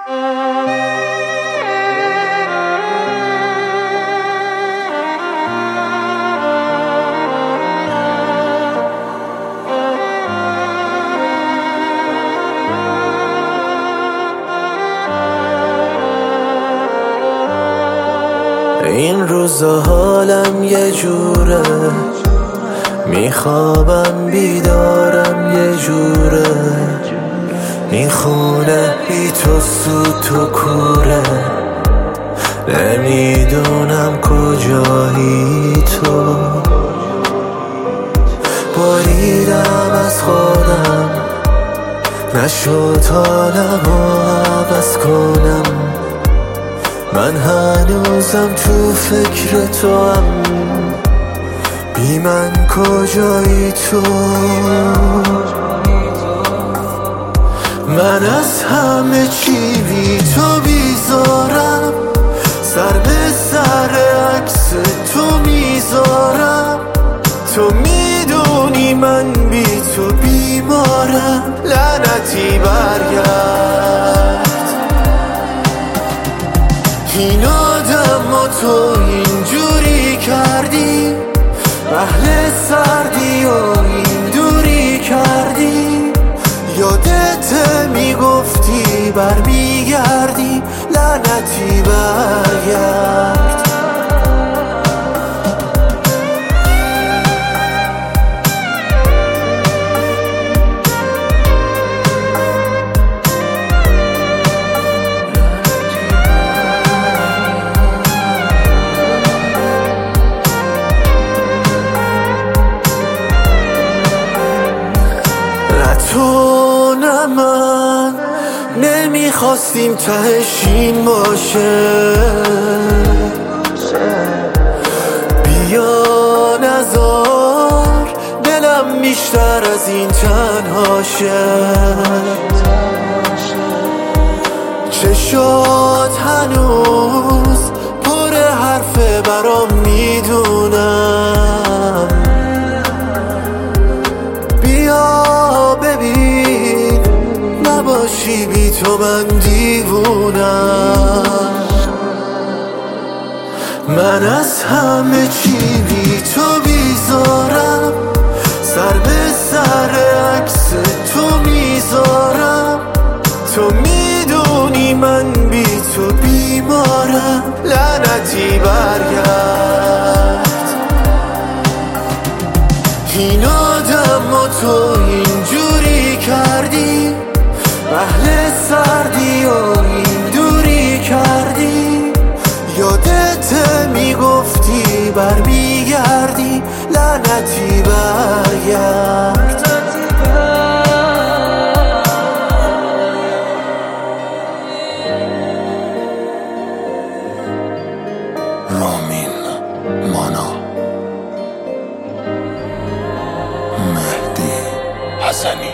این روزا حالم یه جوره، میخوابم بیدارم یه جوره، این خونه بی تو سوت و کوره، نمیدونم کجایی تو. بریدم از خودم، نشد حالمو عوض کنم، من هنوزم تو فکر تو هم، بی من کجایی تو. من از همه چی بی تو بیزارم، سر به سر عکس تو میذارم، تو میدونی من بی تو بیمارم، لعنتی برگرد. این آدم و تو اینجوری کردی، اهل سردی و این دوری کردی، یادت میگفتی برمیگردی، لعنتی برگرد. تو نه من نمیخواستیم تهش این باشه، بیا نذار دلم بیشتر از این تنهاشه. چشات هنوز پر حرفه برام میدونم، بیا ببین نباشی بی تو من دیوونم. من از همه چی بی تو بیزارم، سر به سر عکس تو میذارم، تو میدونی من بی تو بیمارم، لعنتی برگرد. این آدم و تو اینجوری کردی، اهل سردی و این دوری کردی، یادت میگفتی برمیگردی، لعنتی برگرد. رامین مانا، مهدی حسنی.